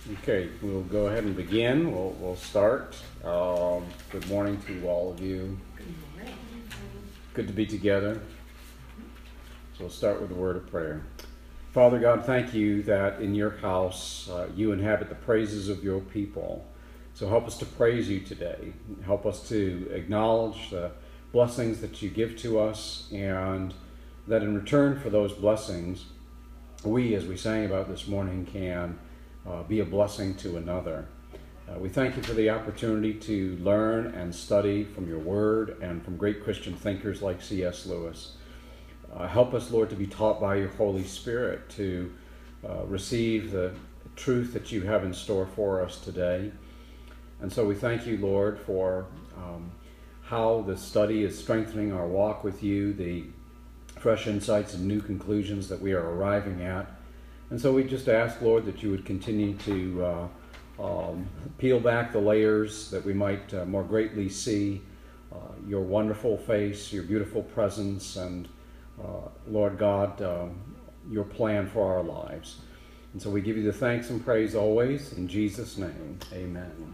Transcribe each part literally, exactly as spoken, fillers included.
Okay, we'll go ahead and begin. We'll, we'll start. Um, good morning to all of you. Good morning. Good to be together. So we'll start with a word of prayer. Father God, thank you that in your house uh, you inhabit the praises of your people. So help us to praise you today. Help us to acknowledge the blessings that you give to us, and that in return for those blessings, we, as we sang about this morning, can uh, be a blessing to another. Uh, we thank you for the opportunity to learn and study from your word and from great Christian thinkers like C S Lewis. Uh, help us, Lord, to be taught by your Holy Spirit to uh, receive the truth that you have in store for us today. And so we thank you, Lord, for um, how the study is strengthening our walk with you, the fresh insights and new conclusions that we are arriving at. And so we just ask, Lord, that you would continue to uh, um, peel back the layers, that we might uh, more greatly see uh, your wonderful face, your beautiful presence, and uh, Lord God, uh, your plan for our lives. And so we give you the thanks and praise always. In Jesus' name, amen.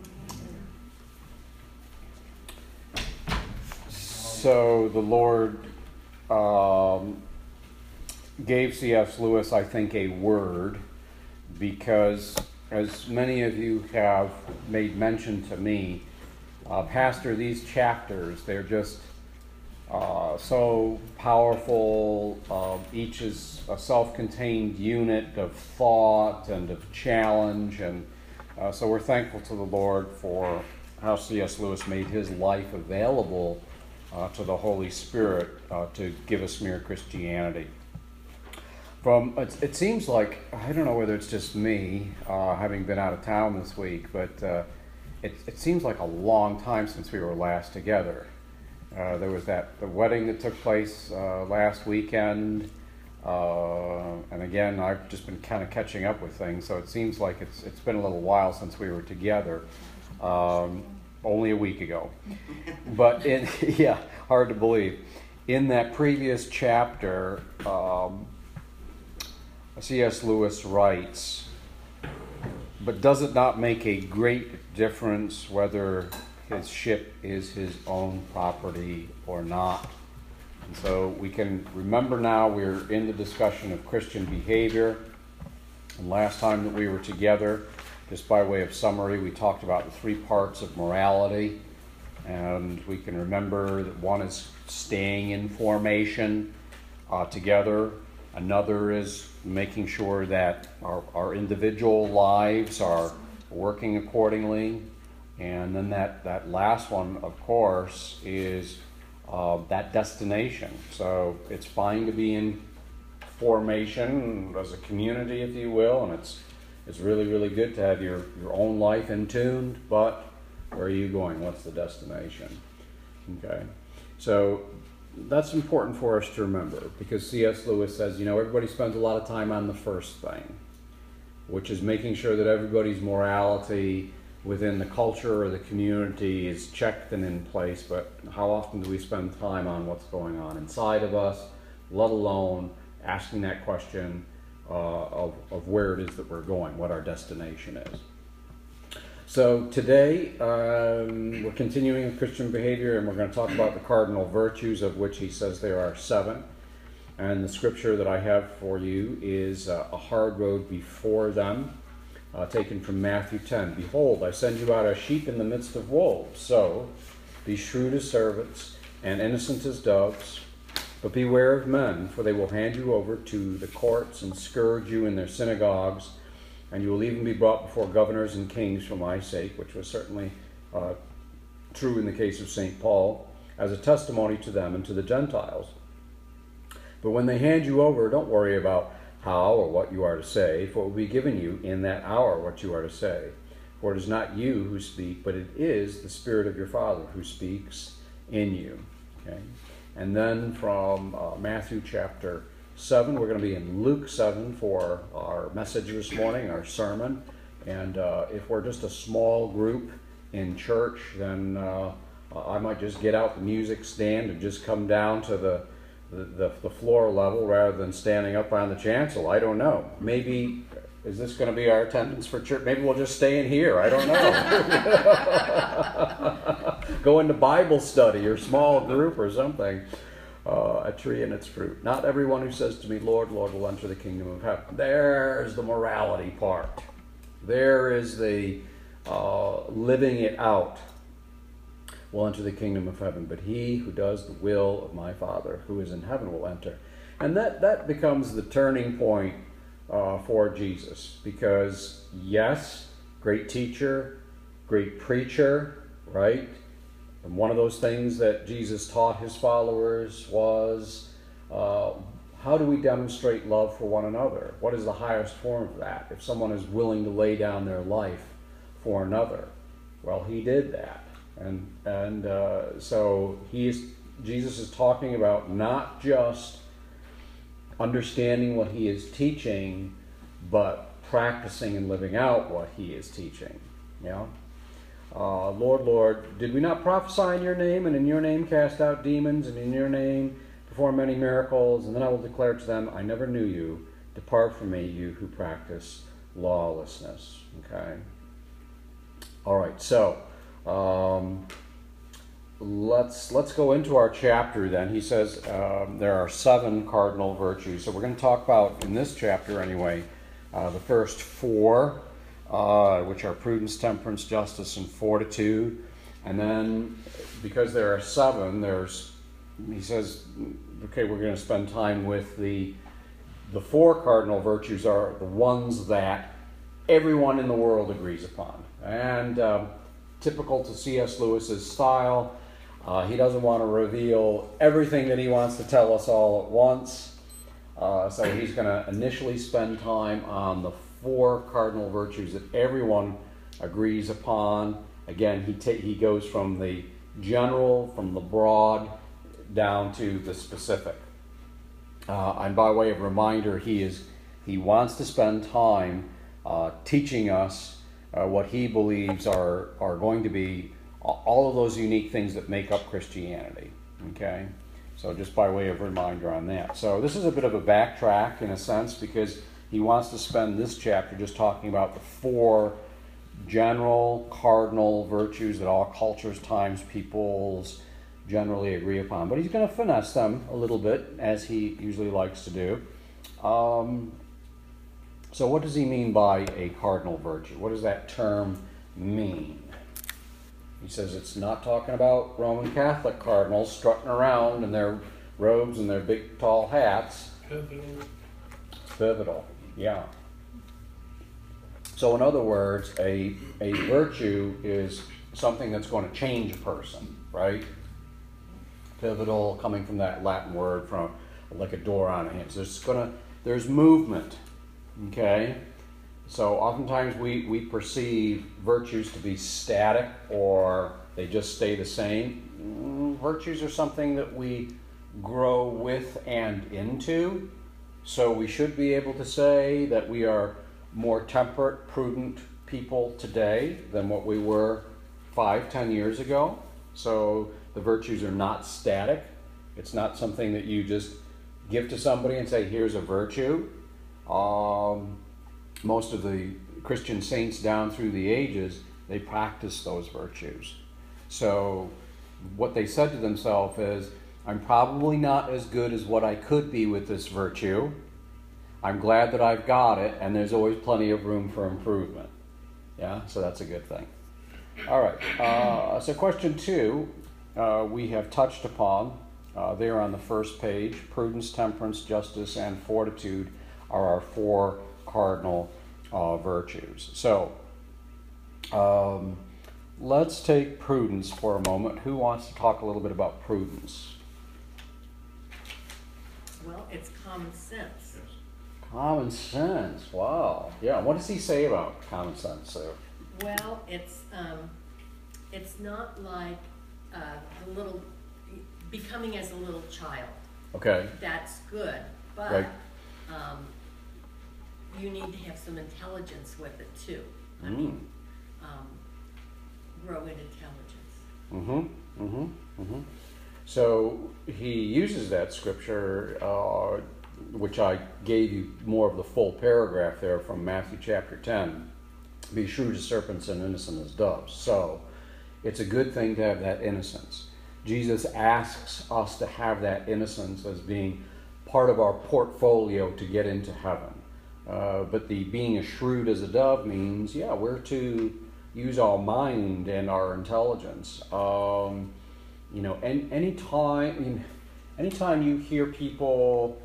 So the Lord um, gave C S Lewis, I think, a word, because as many of you have made mention to me, uh, Pastor, these chapters, they're just uh, so powerful. Uh, each is a self-contained unit of thought and of challenge, and uh, so we're thankful to the Lord for how C S Lewis made his life available uh, to the Holy Spirit uh, to give us mere Christianity. From it, it seems like, I don't know whether it's just me, uh, having been out of town this week, but uh, it, it seems like a long time since we were last together. Uh, there was that the wedding that took place uh, last weekend, uh, and again, I've just been kind of catching up with things, so it seems like it's it's been a little while since we were together, um, only a week ago. But in yeah, hard to believe. In that previous chapter, um, C S Lewis writes, "But does it not make a great difference whether his ship is his own property or not?" And so we can remember now we're in the discussion of Christian behavior. And last time that we were together, just by way of summary, we talked about the three parts of morality. And we can remember that one is staying in formation uh, together. Another is making sure that our, our individual lives are working accordingly. And then that, that last one, of course, is uh, that destination. So it's fine to be in formation as a community, if you will, and it's it's really, really good to have your, your own life in tune, but where are you going? What's the destination? Okay, so that's important for us to remember, because C S Lewis says, you know, everybody spends a lot of time on the first thing, which is making sure that everybody's morality within the culture or the community is checked and in place, but how often do we spend time on what's going on inside of us, let alone asking that question uh, of, of where it is that we're going, what our destination is. So today um, we're continuing with Christian behavior, and we're going to talk about the cardinal virtues, of which he says there are seven. And the scripture that I have for you is uh, a hard road before them, uh, taken from Matthew ten. "Behold, I send you out as sheep in the midst of wolves. So be shrewd as servants and innocent as doves. But beware of men, for they will hand you over to the courts and scourge you in their synagogues. And you will even be brought before governors and kings for my sake," which was certainly uh, true in the case of Saint Paul, "as a testimony to them and to the Gentiles. But when they hand you over, don't worry about how or what you are to say, for it will be given you in that hour what you are to say. For it is not you who speak, but it is the Spirit of your Father who speaks in you." Okay. And then from uh, Matthew chapter seven, we're going to be in Luke seven for our message this morning, our sermon. And uh, if we're just a small group in church, then uh, I might just get out the music stand and just come down to the the, the, the floor level rather than standing up on the chancel. I don't know. Maybe is this going to be our attendance for church? Maybe we'll just stay in here. I don't know. Go into Bible study or small group or something. Uh, a tree and its fruit. Not everyone who says to me, Lord, Lord, will enter the kingdom of heaven. There's the morality part. There is the uh, living it out. Will enter the kingdom of heaven. But he who does the will of my Father who is in heaven will enter. And that, that becomes the turning point uh, for Jesus. Because, yes, great teacher, great preacher, right? And one of those things that Jesus taught his followers was, uh, how do we demonstrate love for one another? What is the highest form of that? If someone is willing to lay down their life for another, well, he did that. And and uh, so he is, Jesus is talking about not just understanding what he is teaching, but practicing and living out what he is teaching. You know? Uh, Lord, Lord, did we not prophesy in your name, and in your name cast out demons, and in your name perform many miracles? And then I will declare to them, I never knew you. Depart from me, you who practice lawlessness. Okay? All right, so um, let's let's go into our chapter then. He says um, there are seven cardinal virtues. So we're going to talk about, in this chapter anyway, uh, the first four. Uh, which are prudence, temperance, justice, and fortitude. And then, because there are seven, there's, he says, okay, we're going to spend time with the, the four cardinal virtues are the ones that everyone in the world agrees upon. And um, typical to C S Lewis's style, uh, he doesn't want to reveal everything that he wants to tell us all at once. Uh, so he's going to initially spend time on the four cardinal virtues that everyone agrees upon. Again, he ta- he goes from the general, from the broad, down to the specific. Uh, and by way of reminder, he is he wants to spend time uh, teaching us uh, what he believes are are going to be all of those unique things that make up Christianity. Okay, so just by way of reminder on that. So this is a bit of a backtrack in a sense, because he wants to spend this chapter just talking about the four general cardinal virtues that all cultures, times, peoples generally agree upon. But he's going to finesse them a little bit, as he usually likes to do. Um, so what does he mean by a cardinal virtue? What does that term mean? He says it's not talking about Roman Catholic cardinals strutting around in their robes and their big tall hats. Pivotal. It's pivotal. Yeah. So in other words, a a virtue is something that's going to change a person, right? Pivotal, coming from that Latin word from like a door on a hinge. So there's gonna there's movement. Okay? So oftentimes we, we perceive virtues to be static, or they just stay the same. Mm, virtues are something that we grow with and into. So we should be able to say that we are more temperate, prudent people today than what we were five, ten years ago. So the virtues are not static. It's not something that you just give to somebody and say, here's a virtue. Um, most of the Christian saints down through the ages, they practiced those virtues. So what they said to themselves is, I'm probably not as good as what I could be with this virtue. I'm glad that I've got it, and there's always plenty of room for improvement. Yeah, so that's a good thing. All right, uh, so question two, uh, we have touched upon uh, there on the first page. Prudence, temperance, justice, and fortitude are our four cardinal uh, virtues. So um, let's take prudence for a moment. Who wants to talk a little bit about prudence? Well, it's common sense. Common sense. Wow. Yeah. What does he say about common sense, Sue? Well, it's um, it's not like uh, the little becoming as a little child. Okay. That's good, but Right. um, you need to have some intelligence with it too. I Mm. mean, um, grow in intelligence. Mm-hmm. Mm-hmm. Mm-hmm. So he uses that scripture uh, which I gave you more of the full paragraph there from Matthew chapter ten, be shrewd as serpents and innocent as doves. So it's a good thing to have that innocence. Jesus asks us to have that innocence as being part of our portfolio to get into heaven. Uh, but the being as shrewd as a dove means, yeah, we're to use our mind and our intelligence. Um, you know, and any time, I mean, anytime you hear people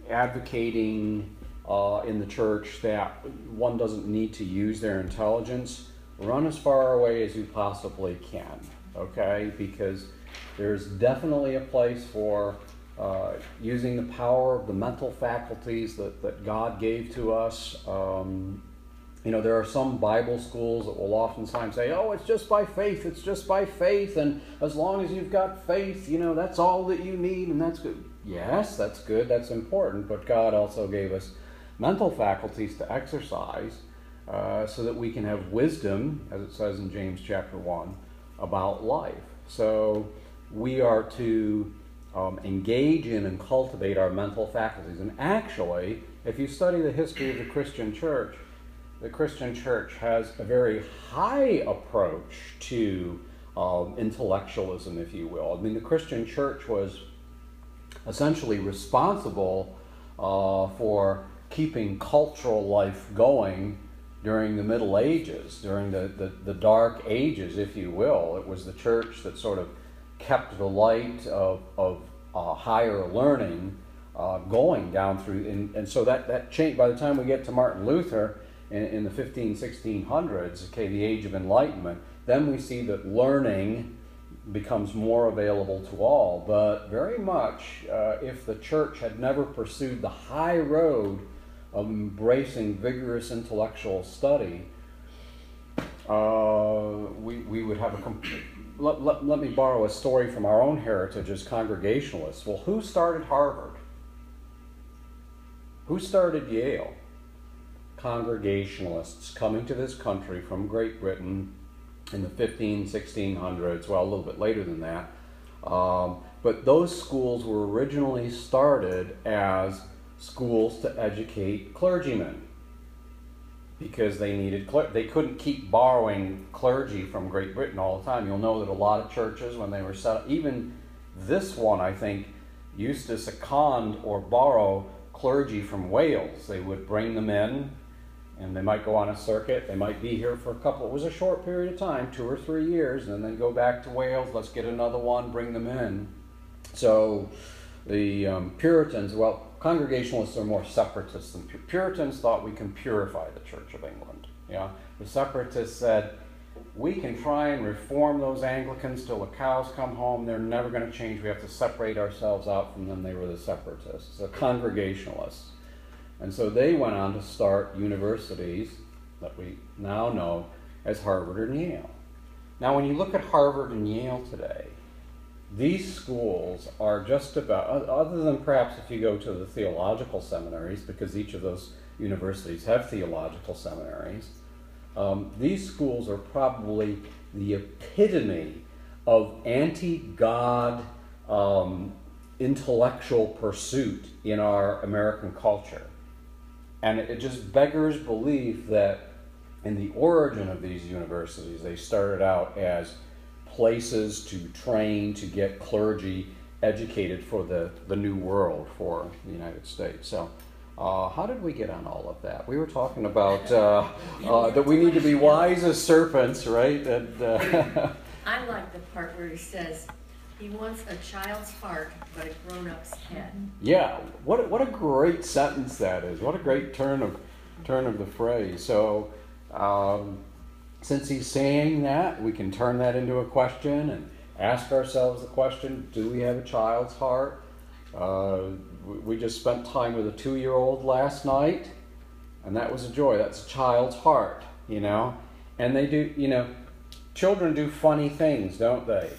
advocating uh, in the church that one doesn't need to use their intelligence, run as far away as you possibly can, okay? Because there's definitely a place for uh, using the power of the mental faculties that, that God gave to us. Um, you know, there are some Bible schools that will oftentimes say, oh, it's just by faith, it's just by faith, and as long as you've got faith, you know, that's all that you need, and that's good. Yes, that's good, that's important, but God also gave us mental faculties to exercise uh, so that we can have wisdom, as it says in James chapter one, about life. So we are to um, engage in and cultivate our mental faculties. And actually, if you study the history of the Christian church, the Christian church has a very high approach to um, intellectualism, if you will. I mean, the Christian church was essentially responsible uh, for keeping cultural life going during the Middle Ages, during the, the, the Dark Ages, if you will. It was the church that sort of kept the light of, of uh, higher learning uh, going down through, and, and so that, that changed. By the time we get to Martin Luther in, in the fifteen, sixteen hundreds, okay, the Age of Enlightenment, then we see that learning becomes more available to all. But very much, uh, if the church had never pursued the high road of embracing vigorous intellectual study, uh, we, we would have a... Comp- let, let, let me borrow a story from our own heritage as Congregationalists. Well, who started Harvard? Who started Yale? Congregationalists coming to this country from Great Britain in the fifteen, sixteen hundreds, well, a little bit later than that. Um, but those schools were originally started as schools to educate clergymen because they needed, cler- they couldn't keep borrowing clergy from Great Britain all the time. You'll know that a lot of churches, when they were set up, even this one, I think, used to second or borrow clergy from Wales. They would bring them in, and they might go on a circuit. They might be here for a couple, it was a short period of time, two or three years, and then go back to Wales, let's get another one, bring them in. So the um, Puritans, well, Congregationalists are more separatists than Puritans thought we can purify the Church of England. Yeah, the separatists said, we can try and reform those Anglicans till the cows come home. They're never going to change. We have to separate ourselves out from them. They were the separatists, the Congregationalists. And so they went on to start universities that we now know as Harvard and Yale. Now, when you look at Harvard and Yale today, these schools are just about, other than perhaps if you go to the theological seminaries, because each of those universities have theological seminaries, um, these schools are probably the epitome of anti-God um, intellectual pursuit in our American culture. And it just beggars belief that in the origin of these universities, they started out as places to train, to get clergy educated for the, the new world, for the United States. So uh, how did we get on all of that? We were talking about uh, uh, that we need to be wise as serpents, right? And, uh, I like the part where he says, he wants a child's heart, but a grown-up's head. Yeah, what what a great sentence that is. What a great turn of turn of the phrase. So um, since he's saying that, we can turn that into a question and ask ourselves the question, do we have a child's heart? Uh, we just spent time with a two-year-old last night, and that was a joy. That's a child's heart, you know? And they do, you know, children do funny things, don't they?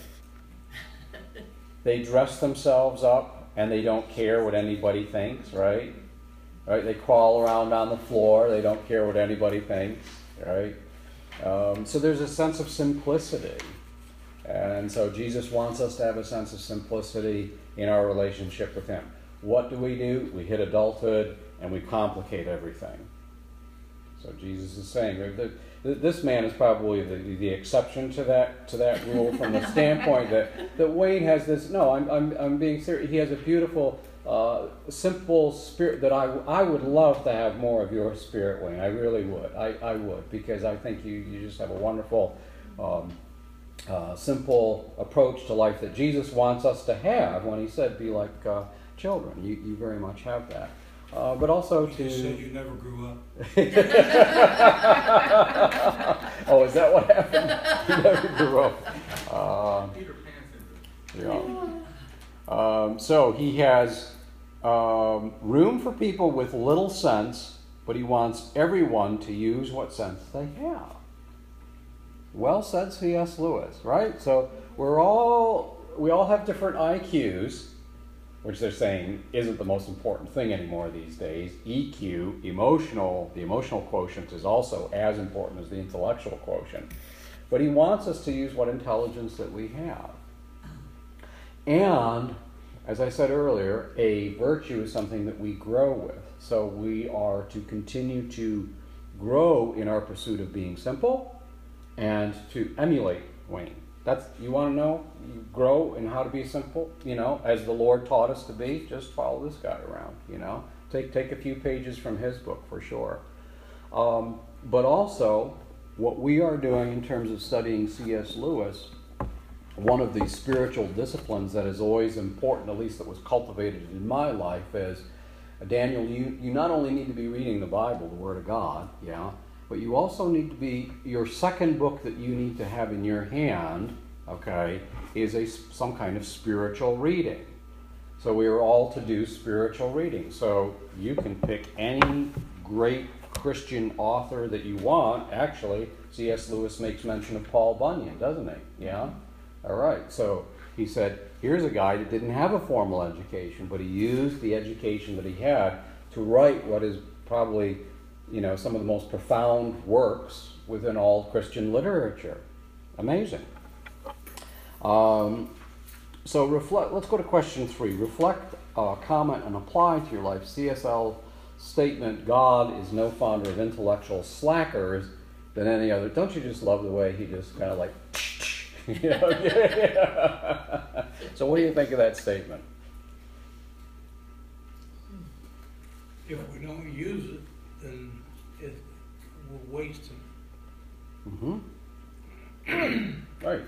They dress themselves up, and they don't care what anybody thinks, right? Right? They crawl around on the floor. They don't care what anybody thinks, right? Um, so there's a sense of simplicity. And so Jesus wants us to have a sense of simplicity in our relationship with Him. what do we do? We hit adulthood and we complicate everything. So Jesus is saying that this man is probably the, the exception to that to that rule from the standpoint that, that Wayne has this. No, I'm I'm I'm being serious. He has a beautiful, uh, simple spirit that I I would love to have more of your spirit, Wayne. I really would. I, I would, because I think you you just have a wonderful, um, uh, simple approach to life that Jesus wants us to have. When he said, "Be like uh, children," you you very much have that. Uh, but also you to... You said you never grew up. Oh, is that what happened? You never grew up. Uh, Peter Pan syndrome. Yeah. Um, so he has um, room for people with little sense, but he wants everyone to use what sense they have. Well said, C S Lewis, right? So we're all, we all have different I Qs, which they're saying isn't the most important thing anymore these days. E Q, emotional, the emotional quotient is also as important as the intellectual quotient. But he wants us to use what intelligence that we have. And, as I said earlier, a virtue is something that we grow with. So we are to continue to grow in our pursuit of being simple and to emulate Wayne. That's, you want to know, you grow in how to be simple, you know, as the Lord taught us to be, just follow this guy around, you know. Take take a few pages from his book for sure. Um, but also, what we are doing in terms of studying C S Lewis, one of the spiritual disciplines that is always important, at least that was cultivated in my life, is, Daniel, you, you not only need to be reading the Bible, the Word of God, yeah, but you also need to be, your second book that you need to have in your hand, okay, is a some kind of spiritual reading. So we are all to do spiritual reading. So you can pick any great Christian author that you want. Actually, C S Lewis makes mention of Paul Bunyan, doesn't he? Yeah? All right. So he said, here's a guy that didn't have a formal education, but he used the education that he had to write what is probably, you know, some of the most profound works within all Christian literature. Amazing. Um, so reflect. Let's go to question three. Reflect, uh, comment, and apply to your life C S L's statement, God is no fonder of intellectual slackers than any other. Don't you just love the way he just kind of like, you know? Yeah. So what do you think of that statement? If we don't use it, then it, we're wasting. Mm-hmm. Right.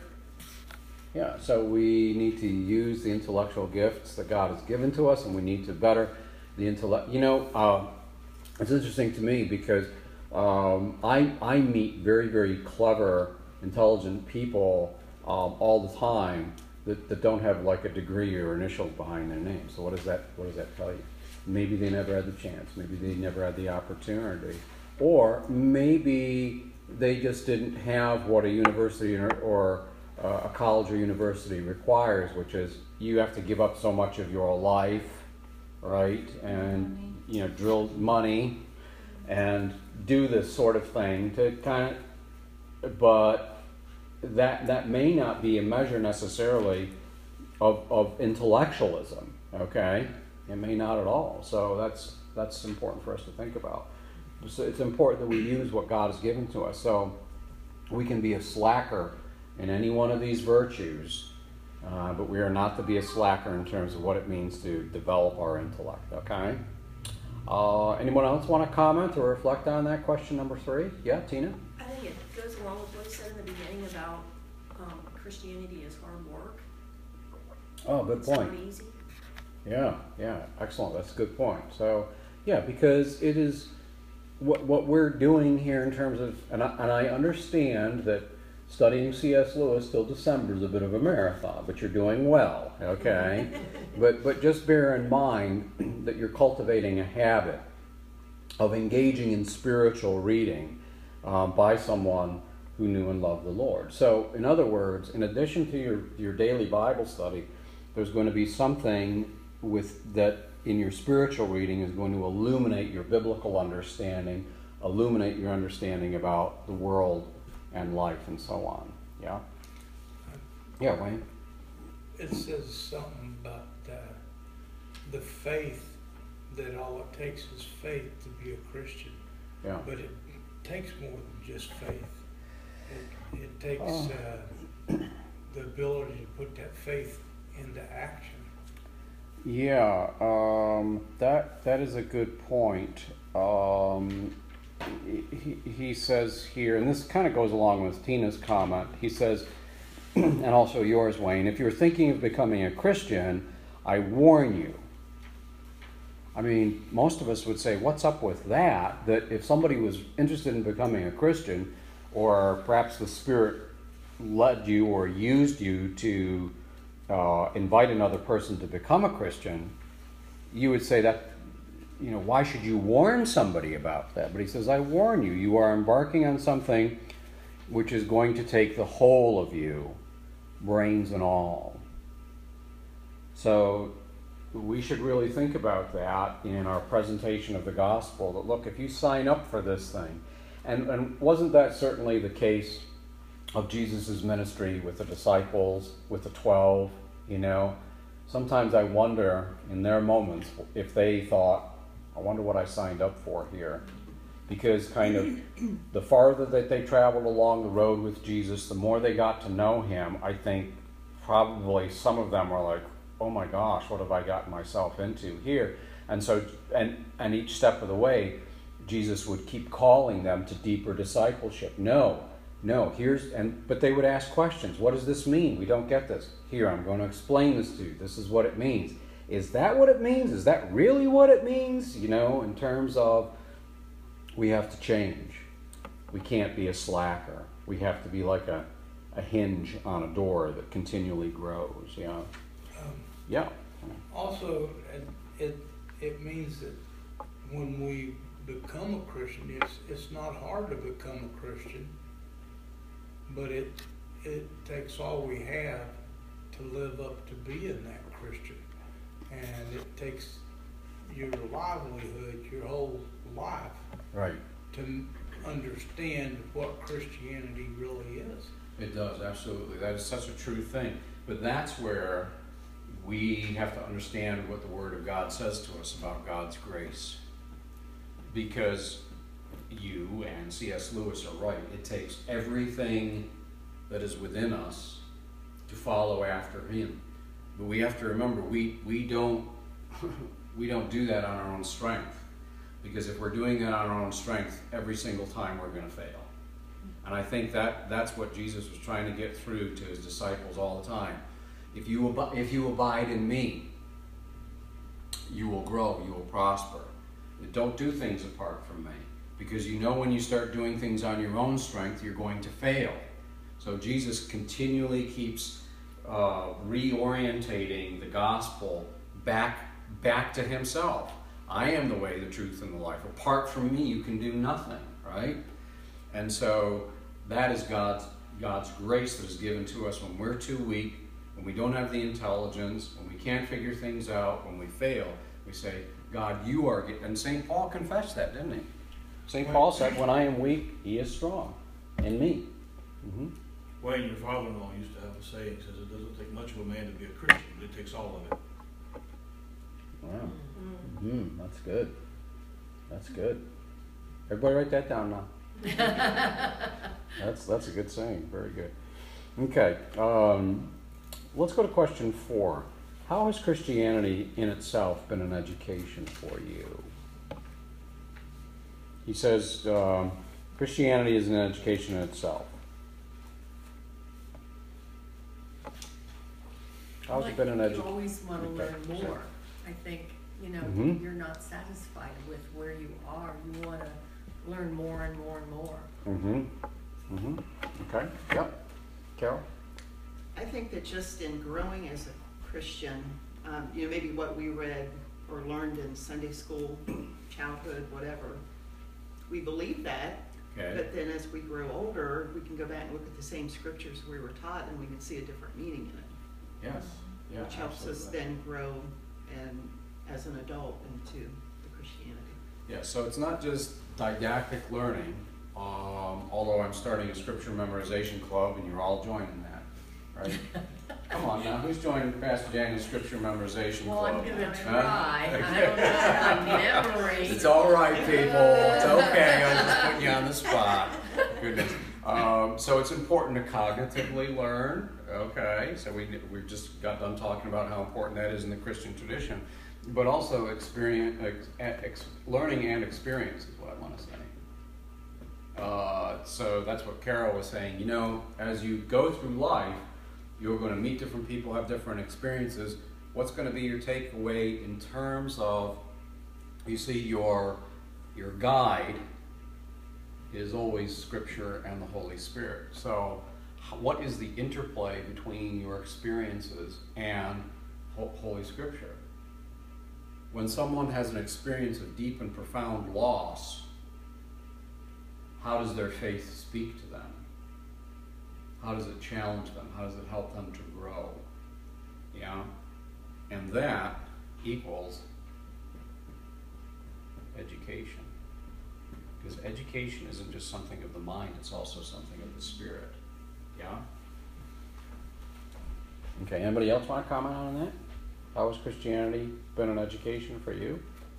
Yeah, so we need to use the intellectual gifts that God has given to us, and we need to better the intellect. You know, uh, it's interesting to me because um, I, I meet very, very clever, intelligent people um, all the time that, that don't have like a degree or initials behind their name. So what does that what does that tell you? Maybe they never had the chance. Maybe they never had the opportunity. Or maybe they just didn't have what a university or, or uh, a college or university requires, which is you have to give up so much of your life, right? And, you know, drill money and do this sort of thing to kind of, but that that may not be a measure necessarily of, of intellectualism, okay? It may not at all. So that's that's important for us to think about. So it's important that we use what God has given to us. So we can be a slacker in any one of these virtues, uh, but we are not to be a slacker in terms of what it means to develop our intellect, okay? Uh, anyone else want to comment or reflect on that question number three? Yeah, Tina? I think it goes along with what you said in the beginning about um, Christianity is hard work. Oh, good It's point. not easy. Yeah, yeah, excellent. That's a good point. So, yeah, because it is what what we're doing here in terms of, and I, and I understand that studying C S Lewis till December is a bit of a marathon, but you're doing well, okay? but but just bear in mind that you're cultivating a habit of engaging in spiritual reading um, by someone who knew and loved the Lord. So, in other words, in addition to your, your daily Bible study, there's going to be something with that in your spiritual reading is going to illuminate your biblical understanding, illuminate your understanding about the world and life and so on. Yeah? Yeah, Wayne? It says something about uh, the faith, that all it takes is faith to be a Christian. Yeah. But it takes more than just faith. It, it takes Oh. uh, the ability to put that faith into action. Yeah, um, that that is a good point. Um, he, he says here, and this kind of goes along with Tina's comment. He says, and also yours, Wayne, if you're thinking of becoming a Christian, I warn you. I mean, most of us would say, what's up with that? That if somebody was interested in becoming a Christian, or perhaps the Spirit led you or used you to uh, invite another person to become a Christian, you would say that, you know, why should you warn somebody about that? But he says, I warn you, you are embarking on something which is going to take the whole of you, brains and all. So we should really think about that in our presentation of the gospel, that look, if you sign up for this thing, and, and wasn't that certainly the case of Jesus' ministry with the disciples, with the twelve, you know? Sometimes I wonder in their moments if they thought, I wonder what I signed up for here. Because kind of the farther that they traveled along the road with Jesus, the more they got to know him, I think probably some of them were like, oh my gosh, what have I gotten myself into here? And so, and, and each step of the way, Jesus would keep calling them to deeper discipleship. No, no, here's, and but they would ask questions. What does this mean? We don't get this. Here, I'm going to explain this to you. This is what it means. Is that what it means? Is that really what it means? You know, in terms of, we have to change. We can't be a slacker. We have to be like a, a hinge on a door that continually grows. Yeah. Um, Yeah. Also, it, it it means that when we become a Christian, it's it's not hard to become a Christian, but it it takes all we have to live up to being that Christian, and it takes your livelihood, your whole life, Right. to understand what Christianity really is. It does, absolutely. That is such a true thing. But that's where we have to understand what the Word of God says to us about God's grace. Because you and C S Lewis are right. It takes everything that is within us to follow after him. But we have to remember, we, we don't we don't do that on our own strength. Because if we're doing that on our own strength, every single time we're going to fail. And I think that that's what Jesus was trying to get through to his disciples all the time. If you ab- if you abide in me, you will grow, you will prosper. Don't do things apart from me. Because you know when you start doing things on your own strength, you're going to fail. So Jesus continually keeps uh, reorientating the gospel back, back to himself. I am the way, the truth, and the life. Apart from me, you can do nothing, right? And so that is God's, God's grace that is given to us when we're too weak, when we don't have the intelligence, when we can't figure things out, when we fail. We say, God, you are... And Saint Paul confessed that, didn't he? Saint Paul said, when I am weak, he is strong in me. Mm-hmm. Wayne, your father-in-law used to have a saying, says it doesn't take much of a man to be a Christian, but it takes all of it. Wow. Mm, that's good. That's good. Everybody write that down now. that's that's a good saying. Very good. Okay. Um, let's go to question four. How has Christianity in itself been an education for you? He says um, Christianity is an education in itself. How has it been an You education? always want to learn more. I think, you know, Mhm. you're not satisfied with where you are. You want to learn more and more and more. Mm-hmm. Mm-hmm. Okay. Yep. Carol? I think that just in growing as a Christian, um, you know, maybe what we read or learned in Sunday school, childhood, whatever, we believe that. Okay. But then as we grow older, we can go back and look at the same scriptures we were taught, and we can see a different meaning in it, Yes. Yeah, which helps us absolutely. then grow and as an adult into the Christianity. Yeah, so it's not just didactic learning, um, although I'm starting a scripture memorization club and you're all joining that, right? Come on now, who's joined Pastor Daniel's scripture memorization Well, club? I'm gonna Huh? try. I don't know my memory. It's all right, people. It's okay. I'm just putting you on the spot. Goodness. Um, so it's important to cognitively learn. Okay. So we we just got done talking about how important that is in the Christian tradition, but also experience, ex, ex, learning and experience is what I want to say. Uh, so that's what Carol was saying. You know, as you go through life, you're going to meet different people, have different experiences. What's going to be your takeaway in terms of, you see, your your guide is always Scripture and the Holy Spirit. So what is the interplay between your experiences and Holy Scripture? When someone has an experience of deep and profound loss, how does their faith speak to them? How does it challenge them? How does it help them to grow? Yeah? And that equals education. Because education isn't just something of the mind, it's also something of the spirit. Yeah? Okay, anybody else want to comment on that? How has Christianity been an education for you?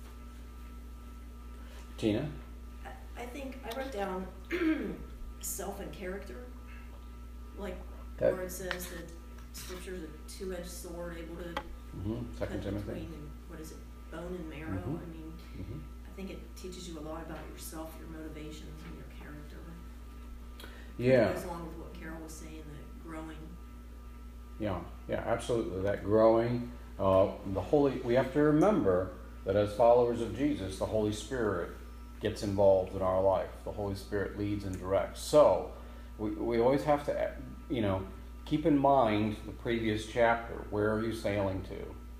Tina? I think I wrote down self and character, like That- where it says that Scripture is a two-edged sword, able to Mm-hmm. Second cut Timothy. between and what is it, bone and marrow. Mhm. I mean, Mm-hmm. I think it teaches you a lot about yourself, your motivations, and your character. Yeah. It goes along with what Carol was saying, the growing. Yeah, yeah, absolutely. That growing, uh, the Holy. We have to remember that as followers of Jesus, the Holy Spirit gets involved in our life. The Holy Spirit leads and directs. So we we always have to, you know, keep in mind the previous chapter. Where are you sailing to?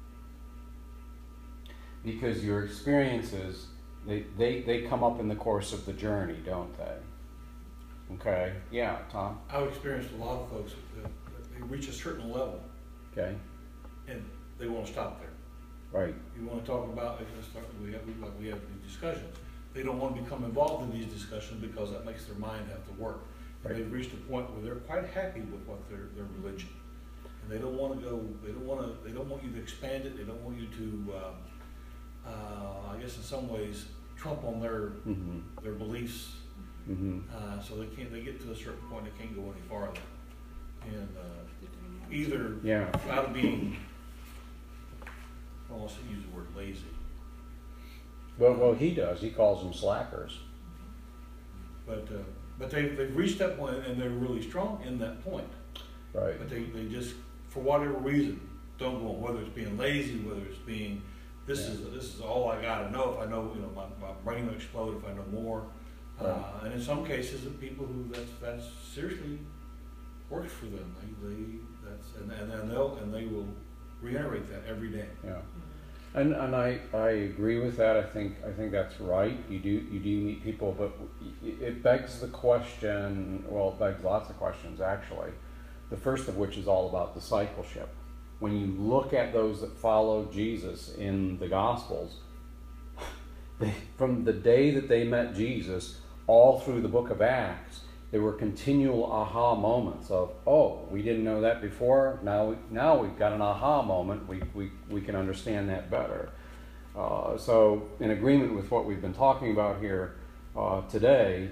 Because your experiences, they they they come up in the course of the journey, don't they? Okay. Yeah, Tom. I've experienced a lot of folks that, that they reach a certain level Okay. and they want to stop there. Right. You want to talk about, if it's start, we have, we, like we have these discussions. They don't want to become involved in these discussions because that makes their mind have to work. And Right. they've reached a point where they're quite happy with what their, their religion. And they don't want to go, they don't want to, they don't want you to expand it, they don't want you to, uh, uh, I guess in some ways, trump on their, Mm-hmm. their beliefs. Mm-hmm. Uh, so they can't, they get to a certain point, they can't go any farther. And, uh, either Yeah. out of being, I don't want to use the word lazy. Well, well, he does. He calls them slackers. But, uh, but they, they've reached that point and they're really strong in that point. Right. But they, they just, for whatever reason, don't go on, whether it's being lazy, whether it's being, this Yeah. is, this is all I gotta know. If I know, you know, my, my brain will explode if I know more. Right. Uh, and in some cases, the people who that's, that's seriously works for them. They, they, that's, and, and then they'll, and they will reiterate that every day. Yeah. And and I, I agree with that. I think I think that's right. You do you do meet people, but it begs the question. Well, it begs lots of questions actually. The first of which is all about discipleship. When you look at those that follow Jesus in the Gospels, they, from the day that they met Jesus, all through the book of Acts, there were continual aha moments of, oh, we didn't know that before. Now, we, now we've got an aha moment. We we we can understand that better. Uh, so, in agreement with what we've been talking about here uh, today,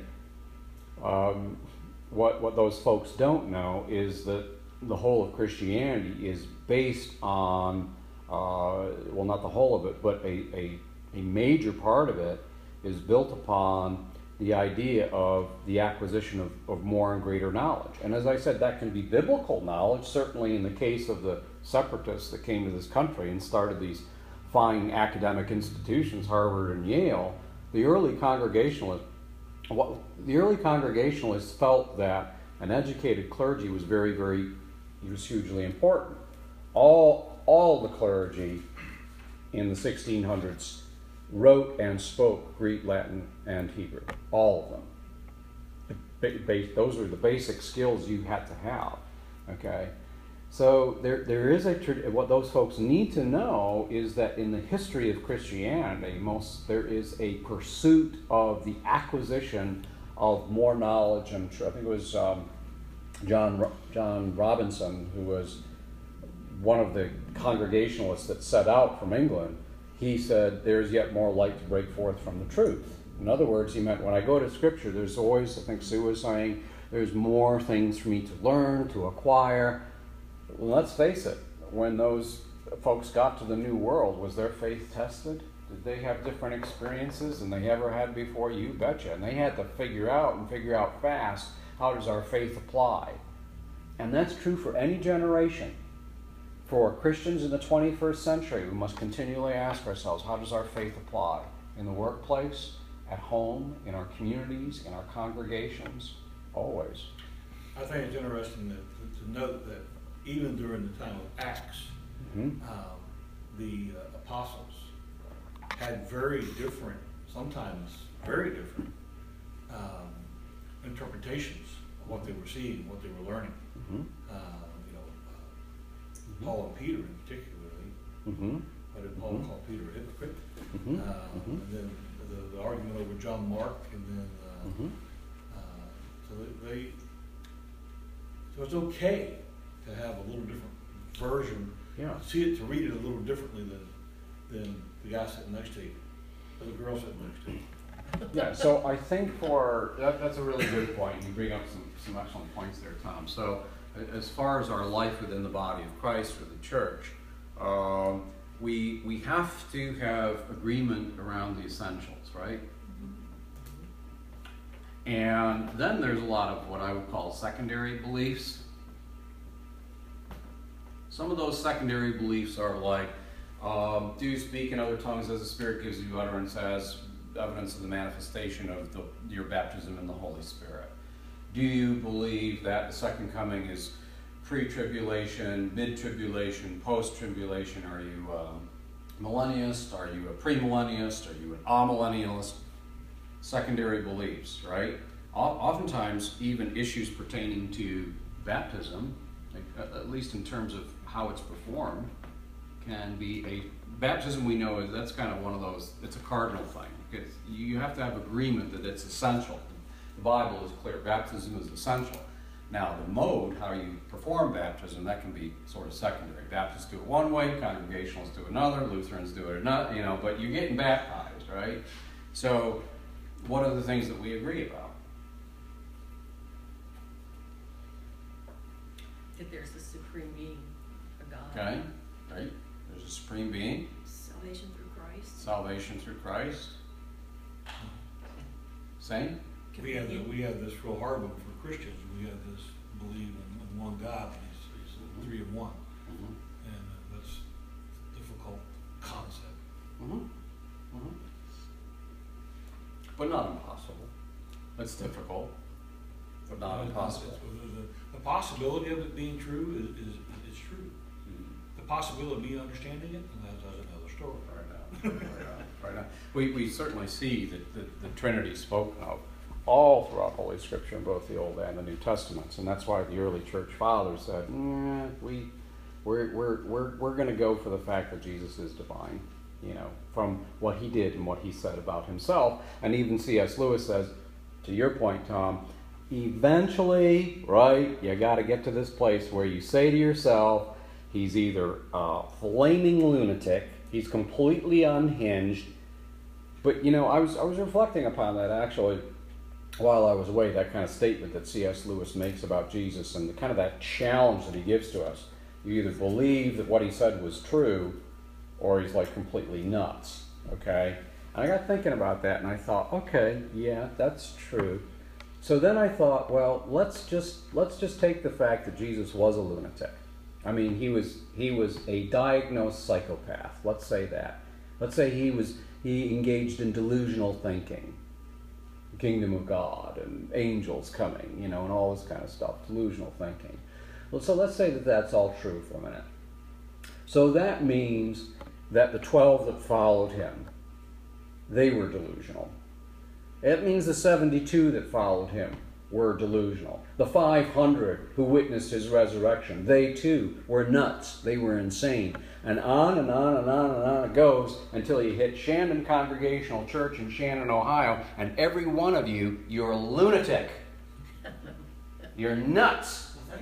um, what what those folks don't know is that the whole of Christianity is based on, uh, well, not the whole of it, but a, a a major part of it is built upon the idea of the acquisition of, of more and greater knowledge. And as I said, that can be biblical knowledge, certainly in the case of the separatists that came to this country and started these fine academic institutions, Harvard and Yale. The early Congregationalists, what, the early Congregationalists felt that an educated clergy was very, very, was hugely important. All, all the clergy in the sixteen hundreds wrote and spoke Greek, Latin, and Hebrew. All of them. The ba- those are the basic skills you had to have. Okay? So there, there is a, what those folks need to know is that in the history of Christianity, most, there is a pursuit of the acquisition of more knowledge. And I think it was um, John, John Robinson, who was one of the Congregationalists that set out from England, he said, there's yet more light to break forth from the truth. In other words, he meant when I go to Scripture, there's always, I think Sue was saying, there's more things for me to learn, to acquire. Well, let's face it, when those folks got to the New World, was their faith tested? Did they have different experiences than they ever had before? You betcha. And they had to figure out and figure out fast, how does our faith apply? And that's true for any generation. For Christians in the twenty-first century, we must continually ask ourselves, how does our faith apply? In the workplace, at home, in our communities, in our congregations, always. I think it's interesting that, to note that even during the time of Acts, Mm-hmm. um, the uh, apostles had very different, sometimes very different, um, interpretations of what they were seeing, what they were learning. Mm-hmm. Uh, you know, uh, Mm-hmm. Paul and Peter in particularly. Mm-hmm. Why did Paul Mhm. call Peter a hypocrite? Mm-hmm. Uh, Mm-hmm. And then the, the argument over John Mark, and then uh, Mm-hmm. uh, so they, they so it's okay to have a little different version. Yeah. See it, to read it a little differently than than the guy sitting next to you, or the girl sitting next to you. Yeah, so I think for, that, that's a really good point. You bring up some, some excellent points there, Tom. So a- as far as our life within the body of Christ or the church, um, we, we have to have agreement around the essentials, right? And then there's a lot of what I would call secondary beliefs. Some of those secondary beliefs are like, um, do you speak in other tongues as the Spirit gives you utterance, as evidence of the manifestation of the, your baptism in the Holy Spirit? Do you believe that the second coming is pre-tribulation, mid-tribulation, post-tribulation? Are you a millennialist? Are you a premillennialist? Are you an amillennialist? Secondary beliefs, right? O- Oftentimes, even issues pertaining to baptism, like, at at least in terms of how it's performed, can be a baptism. We know is that's kind of one of those. It's a cardinal thing because you have to have agreement that it's essential. The Bible is clear. Baptism is essential. Now, the mode, how you perform baptism, that can be sort of secondary. Baptists do it one way, Congregationalists do another, Lutherans do it another. You know, but you're getting baptized, right? So, what are the things that we agree about? That there's a supreme being, a God. Okay, right? There's a supreme being, Salvation through Christ. salvation through Christ. Same? We have the, we have this real hard one for Christians. We have this believe in, in one God, but he's, he's three in one, Mm-hmm. and uh, that's a difficult concept. Mm-hmm. Mm-hmm. But not impossible. It's difficult, but not Uh, impossible. it's- The, the possibility of it being true is, is, is true. Mhm. The possibility of me understanding it, and that's, that's another story. Right now, right now, right now. We, we certainly see that the, the Trinity spoken of all throughout Holy Scripture in both the Old and the New Testaments, and that's why the early church fathers said, mm, we, we're, we're, we're, we're going to go for the fact that Jesus is divine, you know, from what he did and what he said about himself. And even C S Lewis says, to your point, Tom, eventually, right, you got to get to this place where you say to yourself, he's either a flaming lunatic, he's completely unhinged. But, you know, I was I was reflecting upon that actually while I was away, that kind of statement that C S Lewis makes about Jesus and the kind of that challenge that he gives to us. You either believe that what he said was true, or he's like completely nuts, okay? And I got thinking about that, and I thought, okay, yeah, that's true. So then I thought, well, let's just let's just take the fact that Jesus was a lunatic. I mean, he was he was a diagnosed psychopath. Let's say that. Let's say he was he engaged in delusional thinking, the kingdom of God and angels coming, you know, and all this kind of stuff, delusional thinking. Well, so let's say that that's all true for a minute. So that means that the twelve that followed him, they were delusional. It means the seventy-two that followed him were delusional. The five hundred who witnessed his resurrection, they too were nuts. They were insane. And on and on and on and on it goes until you hit Shandon Congregational Church in Shandon, Ohio, and every one of you, you're a lunatic. You're nuts. Thank you.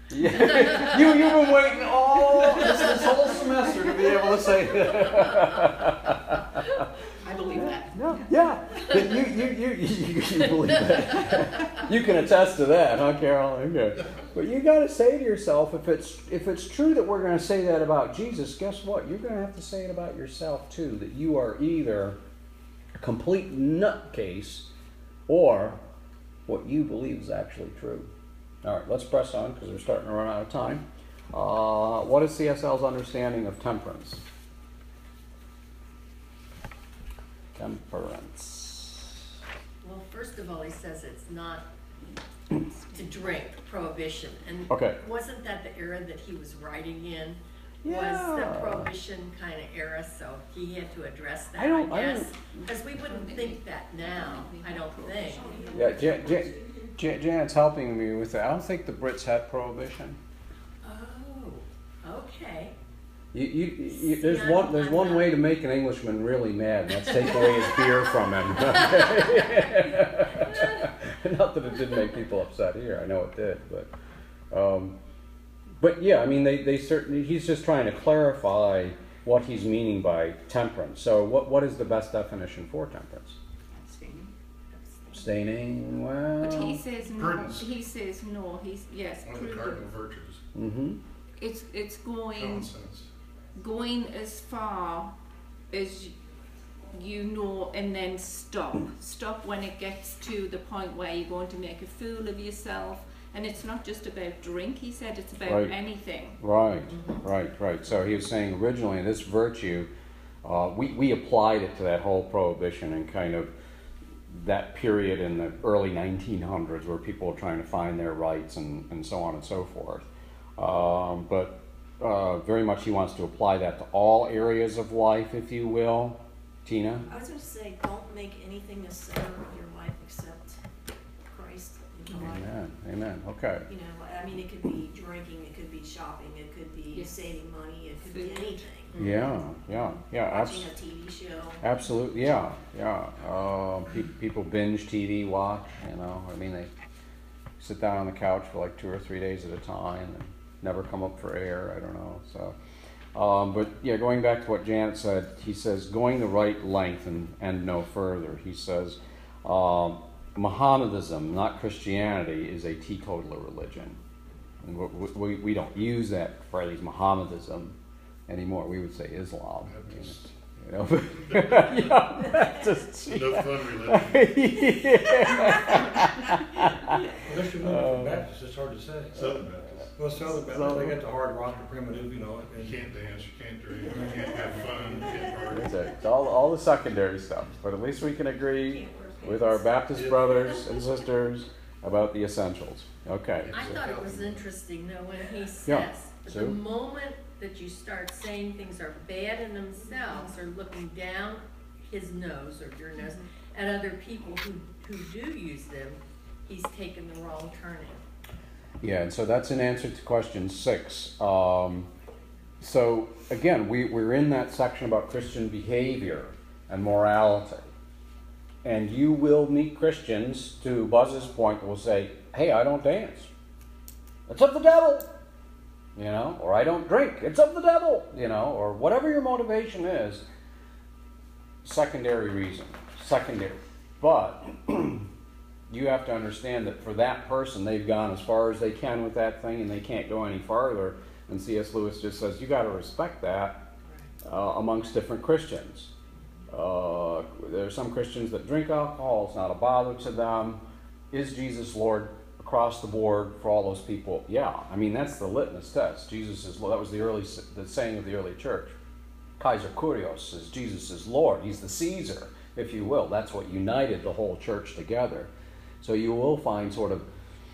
Yeah. you, you've been waiting all this, this whole semester to be able to say that. I believe that. Yeah, yeah. You, you, you, you, you believe that. You can attest to that, huh, Carol? Okay. But you got to say to yourself, if it's if it's true that we're going to say that about Jesus, guess what? You're going to have to say it about yourself too. That you are either a complete nutcase, or what you believe is actually true. All right, let's press on because we're starting to run out of time. Uh, what is C S L's understanding of temperance? Temperance. Well, first of all, he says it's not to drink, prohibition. And Okay. wasn't that the era that he was writing in? Yeah. Was the prohibition kind of era, so he had to address that, I I, don't- I guess? don't- Because we wouldn't think that now, I don't think. Yeah, Jan, Jan, Jan, Janet's helping me with that. I don't think the Brits had prohibition. Oh, okay. You, you, you, See, there's I'm- one. There's I'm one not- way to make an Englishman really mad, and that's take away his beer from him. Not that it did make people upset here. I know it did, but, um, but yeah. I mean, they, they certainly. He's just trying to clarify what he's meaning by temperance. So, what what is the best definition for temperance? Abstaining. Abstaining. Well. But he says no. Prudence. He says no. He's yes. One of the prudence. cardinal virtues. Mm-hmm. It's it's going Common sense. going as far as you know, and then stop. Stop when it gets to the point where you're going to make a fool of yourself. And it's not just about drink. He said it's about Right. anything. Right, right, right. So he was saying originally this virtue, uh, we, we applied it to that whole prohibition and kind of that period in the early nineteen hundreds where people were trying to find their rights and, and so on and so forth. Um, but uh, very much he wants to apply that to all areas of life, if you will. Tina? I was going to say, don't make anything the center of your life except Christ in your life. Amen, amen, okay. You know, I mean, it could be drinking, it could be shopping, it could be Yes. saving money, it could be Food. anything. Yeah, yeah, yeah, Watching abs- a T V show. absolutely, yeah, yeah. Uh, pe- people binge T V watch, you know, I mean, they sit down on the couch for like two or three days at a time and never come up for air, I don't know, so. Um, but yeah, going back to what Janet said, he says, going the right length and, and no further. He says, um, Mohammedanism, not Christianity, is a teetotaler religion. And we, we, we don't use that phrase, Mohammedanism, anymore. We would say Islam. Baptist. You know, but, yeah, Baptist. No fun religion. Unless you're moving from Baptist, it's hard to say. Southern Baptist. Well, Southern Baptist, they got the hard rock, the primitive, you know. and- You can't dance, you can't drink, you can't have fun, you can't party. That's it. It's all, all the secondary stuff. But at least we can agree with our Baptist brothers and sisters about the essentials. Okay. I so- thought it was interesting though when he Yeah. says, but the Sue? moment that you start saying things are bad in themselves or looking down his nose or your nose at other people who, who do use them, he's taken the wrong turning. Yeah, and so that's an answer to question six. Um, so again, we, we're in that section about Christian behavior and morality. And you will meet Christians, to Buzz's point, will say, hey, I don't dance. It's of the devil. You know, or I don't drink. It's of the devil. You know, or whatever your motivation is. Secondary reason. Secondary. But you have to understand that for that person, they've gone as far as they can with that thing and they can't go any farther. And C S Lewis just says, you got to respect that uh, amongst different Christians. Uh, there are some Christians that drink alcohol, it's not a bother to them. Is Jesus Lord across the board for all those people? Yeah, I mean, that's the litmus test. Jesus is Lord. That was the early the saying of the early church. Kaiser Kurios says Jesus is Lord. He's the Caesar, if you will. That's what united the whole church together. So you will find sort of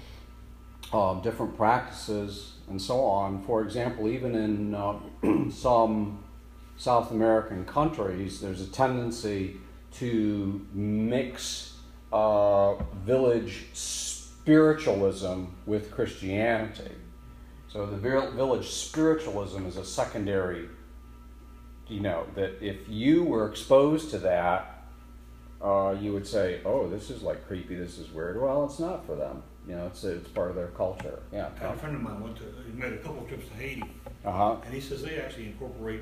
um, different practices and so on. For example, even in uh, some South American countries, there's a tendency to mix uh, village spiritualism with Christianity. So the village spiritualism is a secondary, you know, that if you were exposed to that, uh, you would say, oh, this is like creepy, this is weird. Well, it's not for them. You know, it's it's part of their culture. Yeah. I had a friend of mine went to, he made a couple trips to Haiti, Uh huh. and he says they actually incorporate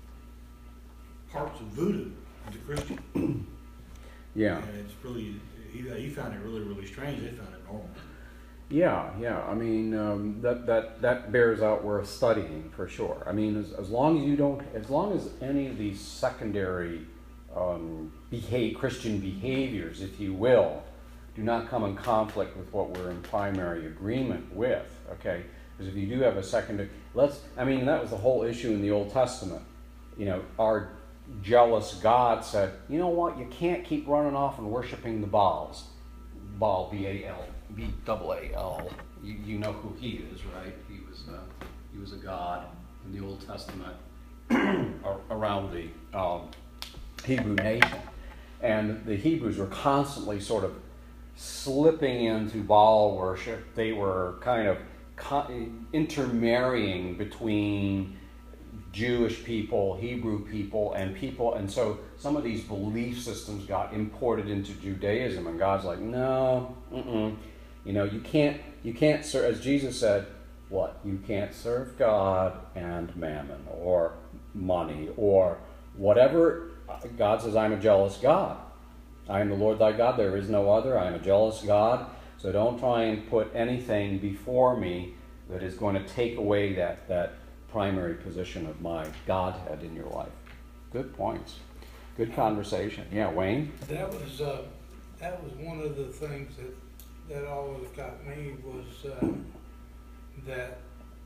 parts of voodoo into Christian. Yeah. And it's really, he, he found it really, really strange. They found it normal. Yeah, yeah. I mean, um, that that that bears out worth studying for sure. I mean, as, as long as you don't, as long as any of these secondary um, behave, Christian behaviors, if you will, do not come in conflict with what we're in primary agreement with. Okay, because if you do have a secondary, let's. I mean, that was the whole issue in the Old Testament. You know, our jealous God said, you know what? You can't keep running off and worshiping the Baals. Baal, B A L. B double A L. You, you know who he is, right? He was a, he was a god in the Old Testament around the um, Hebrew nation, and the Hebrews were constantly sort of slipping into Baal worship. They were kind of co- intermarrying between Jewish people, Hebrew people, and people, and so some of these belief systems got imported into Judaism, and God's like, no, mm-mm. You know, you can't, you can't serve, as Jesus said, what? You can't serve God and mammon, or money, or whatever. God says, I'm a jealous God. I am the Lord thy God, there is no other. I am a jealous God, so don't try and put anything before me that is going to take away that, that primary position of my Godhead in your life. Good points. Good conversation. Yeah, Wayne? That was, uh, that was one of the things that, that always got me was, uh, that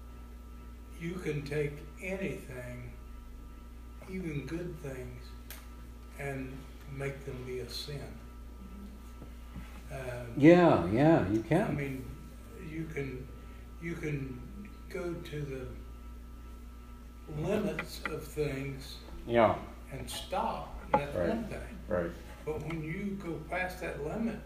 you can take anything, even good things, and make them be a sin. Um, Yeah, yeah, you I can. mean, you can, you can go to the limits of things Yeah, and stop. That's Right. one thing. right. But when you go past that limit,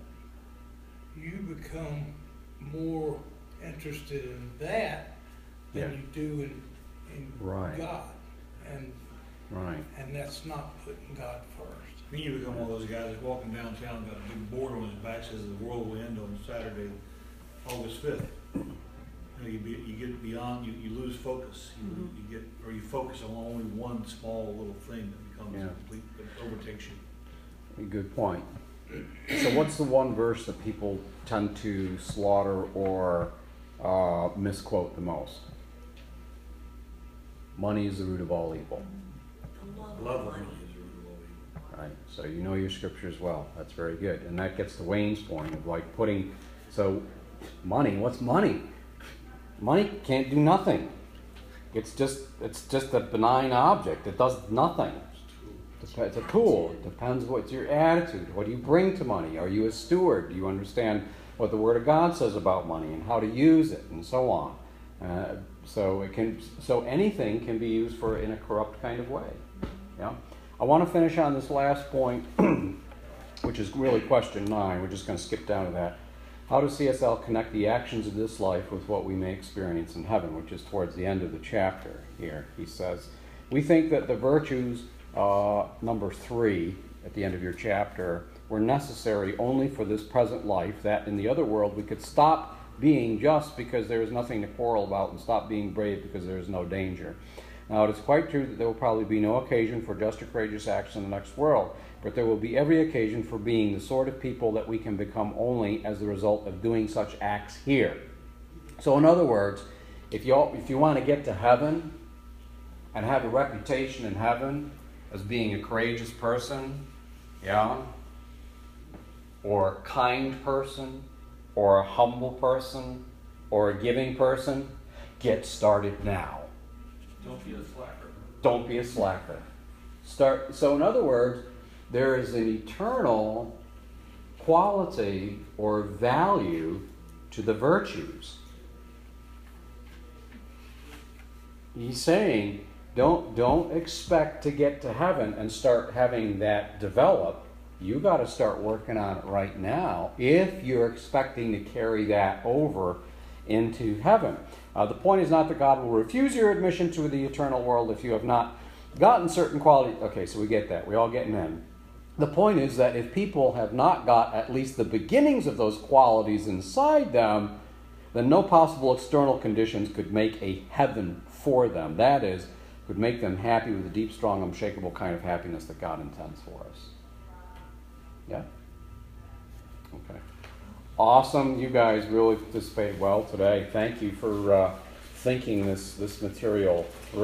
you become more interested in that than Yeah. you do in, in Right. God. And Right. and that's not putting God first. Then you become one of those guys that's walking downtown, got a big board on his back, says the world will end on Saturday, August fifth. You know, you, be, you get beyond, you, you lose focus. You, Mhm. you get, or you focus on only one small little thing that becomes Yeah. complete, that overtakes you. Good point. So what's the one verse that people tend to slaughter or uh, misquote the most? Money is the root of all evil. The love Love of of money. money is the root of all evil. Right. So you know your scriptures well. That's very good. And that gets to Wayne's point of like putting, so money, what's money? Money can't do nothing. It's just it's just a benign object. It does nothing. It's a tool. It depends what's your attitude. What do you bring to money? Are you a steward? Do you understand what the Word of God says about money and how to use it and so on? Uh, so it can. So anything can be used for in a corrupt kind of way. Yeah. I want to finish on this last point, which is really question nine. We're just going to skip down to that. How does C S L connect the actions of this life with what we may experience in heaven, which is towards the end of the chapter here. He says, we think that the virtues, uh, number three, at the end of your chapter, were necessary only for this present life, that in the other world we could stop being just because there is nothing to quarrel about and stop being brave because there is no danger. Now, it is quite true that there will probably be no occasion for just or courageous acts in the next world, but there will be every occasion for being the sort of people that we can become only as the result of doing such acts here. So, in other words, if you if you want to get to heaven and have a reputation in heaven as being a courageous person, yeah, or a kind person, or a humble person, or a giving person, get started now. Don't be a slacker. Don't be a slacker. Start. So, in other words, there is an eternal quality or value to the virtues. He's saying, don't don't expect to get to heaven and start having that develop. You got to start working on it right now if you're expecting to carry that over into heaven. Uh, the point is not that God will refuse your admission to the eternal world if you have not gotten certain qualities. Okay, so we get that. We all getting in. the point is that if people have not got at least the beginnings of those qualities inside them, then no possible external conditions could make a heaven for them. That is, could make them happy with the deep, strong, unshakable kind of happiness that God intends for us. Yeah? Okay. Awesome. You guys really participated well today. Thank you for uh, thinking this, this material through.